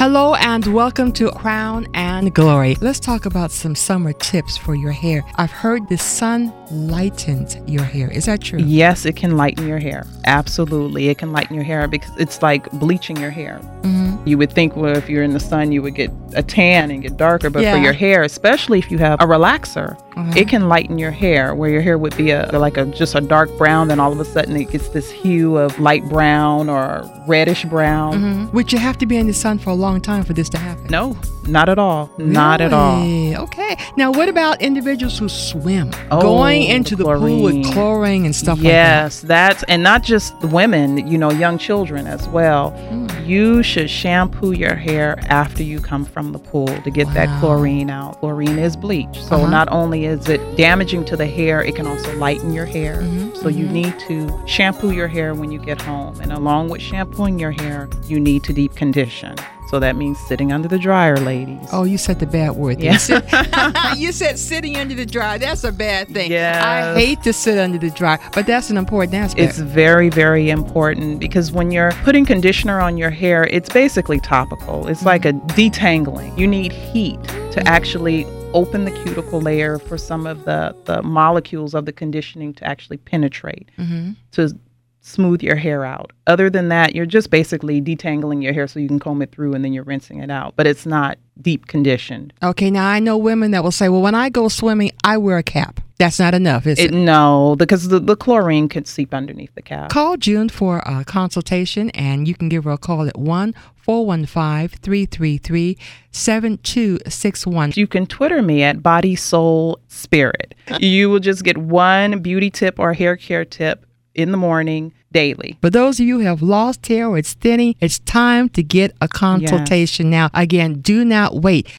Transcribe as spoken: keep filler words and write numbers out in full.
Hello and welcome to Crown and Glory. Let's talk about some summer tips for your hair. I've heard the sun lightens your hair. Is that true? Yes, it can lighten your hair. Absolutely. It can lighten your hair because it's like bleaching your hair. Mm-hmm. You would think, well, if you're in the sun, you would get a tan and get darker. But yeah. for your hair, especially if you have a relaxer, uh-huh. it can lighten your hair where your hair would be a like a just a dark brown. Then all of a sudden it gets this hue of light brown or reddish brown. Mm-hmm. Would you have to be in the sun for a long time for this to happen? No, not at all. Really? Not at all. Okay. Now, what about individuals who swim? Oh, Going into the, the pool with chlorine and stuff yes, like that. Yes, that's, and not just women, you know, young children as well. Mm. You should shampoo your hair after you come from the pool to get wow. that chlorine out. Chlorine is bleach. So uh-huh. not only is it damaging to the hair, it can also lighten your hair. Mm-hmm. So mm-hmm. you need to shampoo your hair when you get home. And along with shampooing your hair, you need to deep condition. So that means sitting under the dryer, ladies. Oh, you said the bad word. Yeah. You, said, you said sitting under the dryer. That's a bad thing. Yes. I hate to sit under the dryer, but that's an important aspect. It's very, very important because when you're putting conditioner on your hair, it's basically topical. It's mm-hmm. like a detangling. You need heat to mm-hmm. actually open the cuticle layer for some of the, the molecules of the conditioning to actually penetrate, mm-hmm. to smooth your hair out. Other than that, you're just basically detangling your hair so you can comb it through and then you're rinsing it out. But it's not deep conditioned. Okay, now I know women that will say, well, when I go swimming, I wear a cap. That's not enough, is it? it? No, because the, the chlorine could seep underneath the cap. Call June for a consultation, and you can give her a call at one four one five, three three three, seven two six one. You can Twitter me at Body Soul Spirit. You will just get one beauty tip or hair care tip in the morning daily. For those of you who have lost hair or it's thinning, it's time to get a consultation yes. now. Again, do not wait.